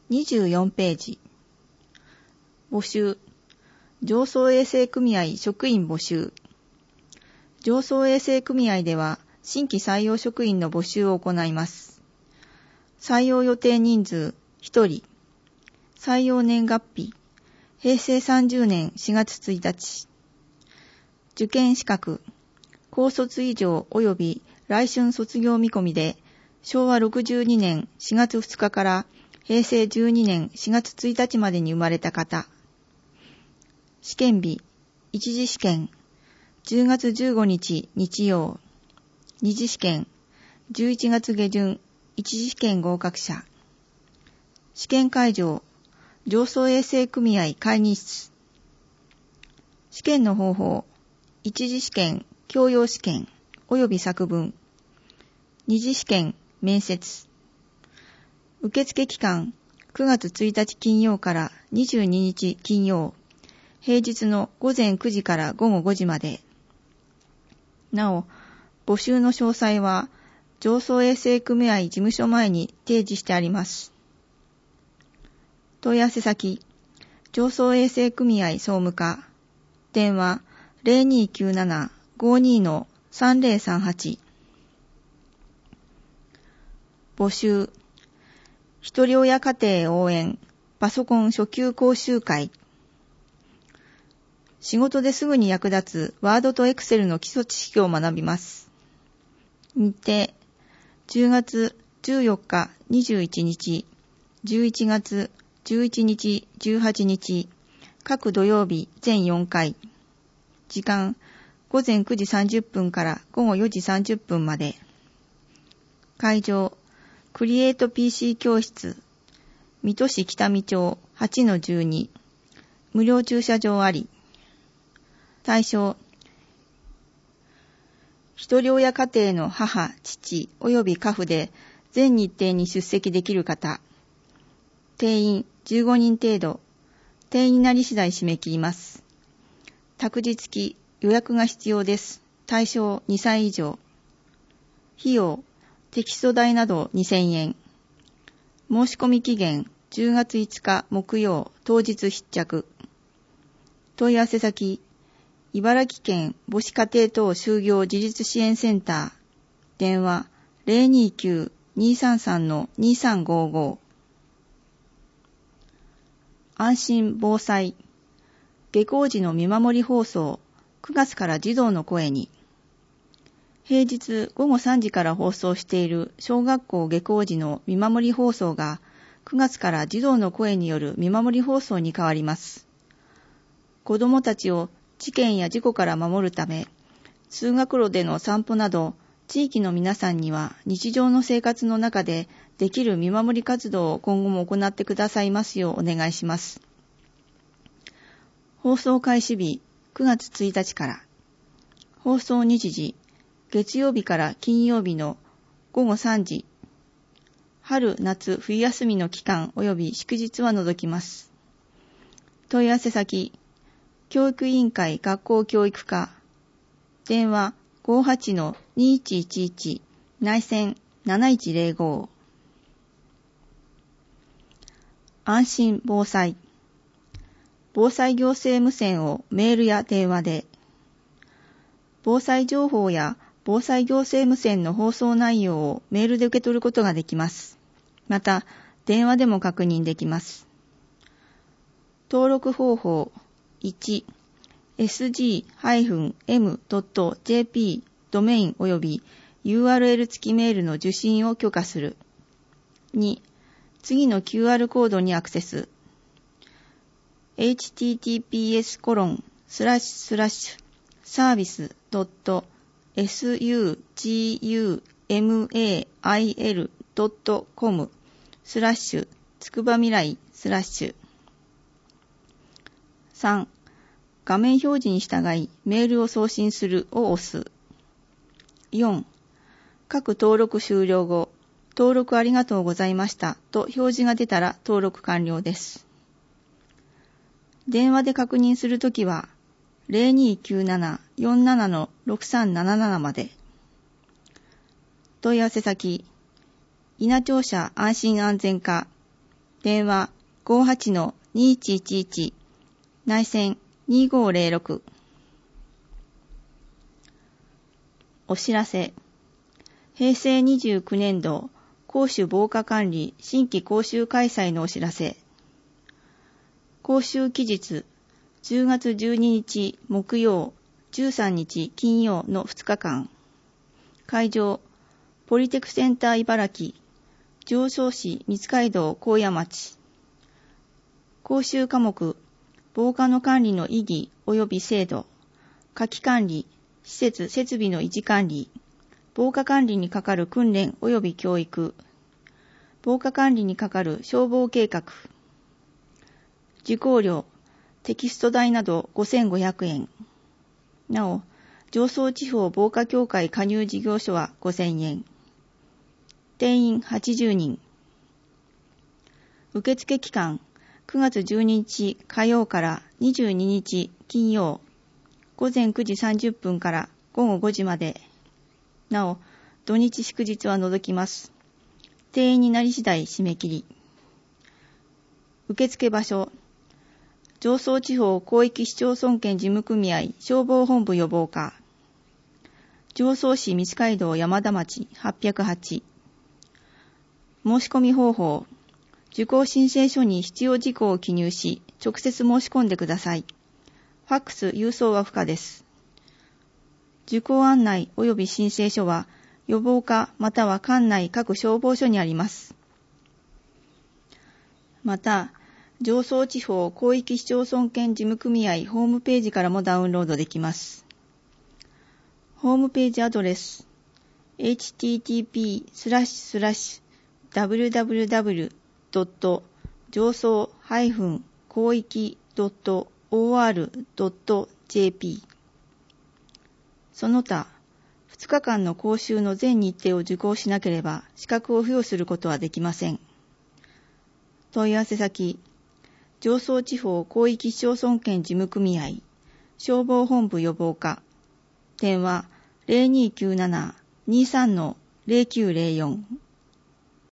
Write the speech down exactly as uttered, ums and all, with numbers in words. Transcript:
にじゅうよんページ。募集。上層衛生組合職員募集。上層衛生組合では新規採用職員の募集を行います。採用予定人数ひとり。採用年月日へいせいさんじゅうねんしがつついたち。受験資格高卒以上及び来春卒業見込みでしょうわろくじゅうにねんしがつふつかからへいせいじゅうにねんしがつついたちまでに生まれた方。試験日一次試験じゅうがつじゅうごにち日曜。二次試験じゅういちがつげじゅん一次試験合格者。試験会場上層衛生組合会議室。試験の方法一次試験教養試験及び作文。二次試験面接。受付期間くがつついたち金曜からにじゅうににち金曜。平日のごぜんくじからごごごじまで。なお、募集の詳細は上層衛生組合事務所前に提示してあります。問い合わせ先上層衛生組合総務課。電話 ゼロにーきゅうなな ごーにー さんぜろさんはち。募集ひとり親家庭応援パソコン初級講習会。仕事ですぐに役立つワードとエクセルの基礎知識を学びます。日程じゅうがつじゅうよっかにじゅういちにち、じゅういちがつじゅういちにちじゅうはちにち、各土曜日全よんかい。時間ごぜんくじさんじゅっぷんからごごよじさんじゅっぷんまで。会場クリエイト ピーシー 教室水戸市北見町 はちのじゅうに。無料駐車場あり。対象一人親家庭の母、父及び家父で全日程に出席できる方。定員じゅうごにん程度。定員になり次第締め切ります。託児付き予約が必要です。対象にさい以上。費用テキスト代などにせんえん。申し込み期限じゅうがついつか木曜当日必着。問い合わせ先茨城県母子家庭等就業自立支援センター。電話 ゼロにーきゅう にーさんさん にーさんごーごー。安心防災下校時の見守り放送くがつから児童の声に。平日ごごさんじから放送している小学校下校時の見守り放送がくがつから児童の声による見守り放送に変わります。子どもたちを事件や事故から守るため、通学路での散歩など、地域の皆さんには日常の生活の中でできる見守り活動を今後も行ってくださいますようお願いします。放送開始日くがつついたちから。放送日時、月曜日から金曜日のごごさんじ。春、夏、冬休みの期間及び祝日は除きます。問い合わせ先、教育委員会学校教育課。電話 ごーはちのにーいちいちいち 内線なないちぜろごー。安心防災防災行政無線をメールや電話で。防災情報や防災行政無線の放送内容をメールで受け取ることができます。また、電話でも確認できます。登録方法いち、エスジー エム ドット ジェーピー ドメイン及び ユーアールエル 付きメールの受信を許可する。に、次の キューアール コードにアクセス。エイチティーティーピーエスコロンスラッシュスラッシュサービスドットエスユージーユーエムエーアイエルドットコムスラッシュつくばみらいスラッシュ。さん、画面表示に従いメールを送信するを押す。よん、各登録終了後、登録ありがとうございましたと表示が出たら登録完了です。電話で確認するときは、ゼロにーきゅうなな よんなな ろくさんなななまで。問い合わせ先、稲庁舎安心安全課。 電話 ごーはちのにいちいちいち 内線にごーぜろろく。お知らせ。へいせいにじゅうきゅうねんど講習防火管理新規講習開催のお知らせ。講習期日じゅうがつじゅうににち木曜、じゅうさんにち金曜のふつかかん。会場、ポリテクセンター茨城、常総市三街道高野町。講習科目、防火の管理の意義及び制度、火器管理、施設設備の維持管理、防火管理に係る訓練及び教育、防火管理に係る消防計画。受講料、テキスト代などごせんごひゃくえん。なお、常総地方防火協会加入事業所はごせんえん。定員はちじゅうにん。受付期間、くがつじゅうににち火曜からにじゅうににち金曜、ごぜんくじさんじゅっぷんからごごごじまで。なお、土日祝日は除きます。定員になり次第締め切り。受付場所、常総地方広域市町村圏事務組合消防本部予防課、常総市三街道山田町はっぴゃくはち。申し込み方法、受講申請書に必要事項を記入し、直接申し込んでください。ファックス郵送は不可です。受講案内及び申請書は、予防課または管内各消防署にあります。また、常総地方広域市町村圏事務組合ホームページからもダウンロードできます。ホームページアドレス エイチティーティーピースラッシュスラッシュダブリューダブリューダブリュードット常総広域ドットオーアールドットジェーピー。 その他、ふつかかんの講習の全日程を受講しなければ資格を付与することはできません。問い合わせ先、常総地方広域市町村圏事務組合消防本部予防課、電話 ゼロにーきゅうなな にーさんのゼロきゅうゼロよん。